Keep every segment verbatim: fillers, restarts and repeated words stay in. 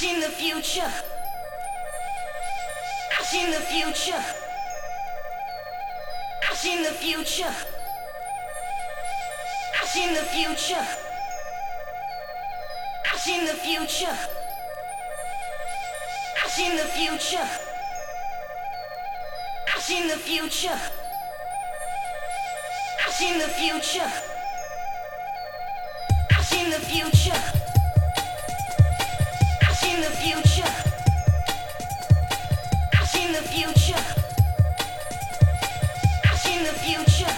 seen the future. I've seen the future. I've seen the future. I've seen the future. I've seen the future. I've seen the future. I've seen the future. I've seen the future. I've seen the future. I've seen the future. I've seen the future. I've seen the future.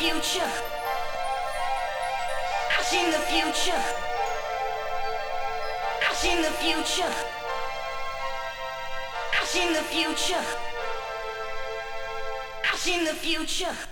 future. I've seen the future. I've seen the future. I've seen the future. I've seen the future.